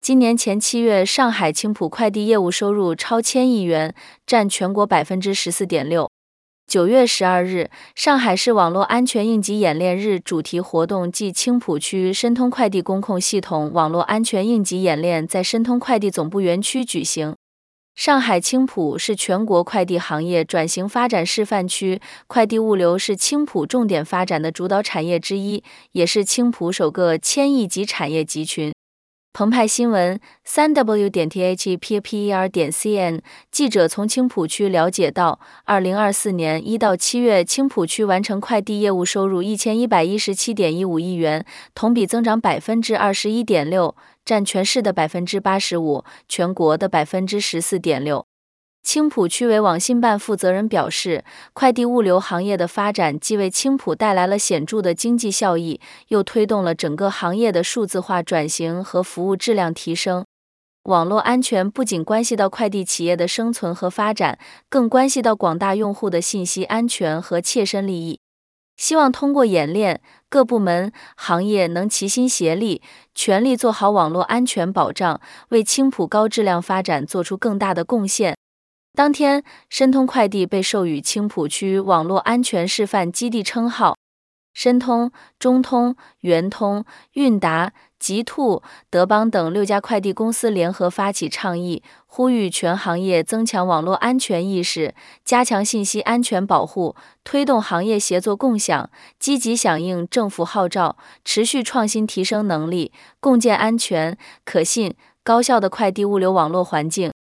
今年前7月，上海青浦快递业务收入超1000亿元，占全国 14.6%。9月12日，上海市网络安全应急演练日主题活动暨青浦区申通快递工控系统网络安全应急演练在申通快递总部园区举行。上海青浦是全国快递行业转型发展示范区，快递物流是青浦重点发展的主导产业之一，也是青浦首个1000亿级产业集群。澎湃新闻 3w.thpper.cn 记者从青浦区了解到，2024年1到7月，青浦区完成快递业务收入1117.15亿元，同比增长 21.6%， 占全市的 85%， 全国的 14.6%。青浦区委网信办负责人表示，快递物流行业的发展既为青浦带来了显著的经济效益，又推动了整个行业的数字化转型和服务质量提升。网络安全不仅关系到快递企业的生存和发展，更关系到广大用户的信息安全和切身利益。希望通过演练，各部门、行业能齐心协力，全力做好网络安全保障，为青浦高质量发展做出更大的贡献。当天，申通快递被授予青浦区网络安全示范基地称号。申通、中通、圆通、韵达、极兔、德邦等6家快递公司联合发起倡议，呼吁全行业增强网络安全意识，加强信息安全保护，推动行业协作共享，积极响应政府号召，持续创新提升能力，共建安全、可信、高效的快递物流网络环境。